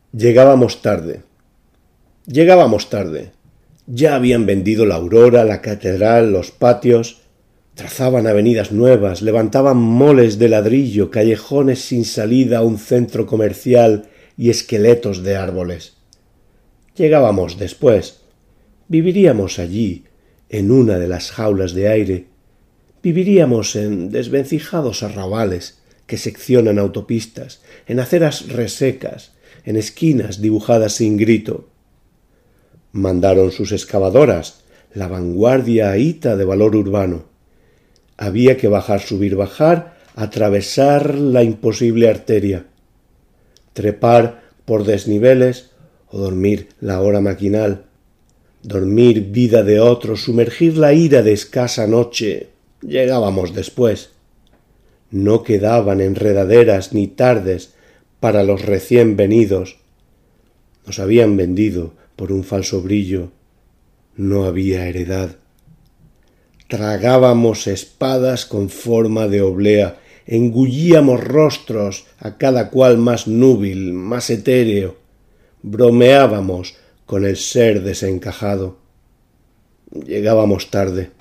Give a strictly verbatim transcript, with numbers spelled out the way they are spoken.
Llegábamos tarde. Llegábamos tarde. Ya habían vendido la Aurora, la catedral, los patios. Trazaban avenidas nuevas, levantaban moles de ladrillo, callejones sin salida a un centro comercial y esqueletos de árboles. Llegábamos después. Viviríamos allí, en una de las jaulas de aire. Viviríamos en desvencijados arrabales que seccionan autopistas, en aceras resecas, en esquinas dibujadas sin grito. Mandaron sus excavadoras, la vanguardia ahita de valor urbano. Había que bajar, subir, bajar, atravesar la imposible arteria, trepar por desniveles o dormir la hora maquinal, dormir vida de otro, sumergir la ira de escasa noche. Llegábamos después. No quedaban enredaderas ni tardes para los recién venidos. Nos habían vendido por un falso brillo. No había heredad. Tragábamos espadas con forma de oblea, engullíamos rostros, a cada cual más núbil, más etéreo. Bromeábamos con el ser desencajado. Llegábamos tarde.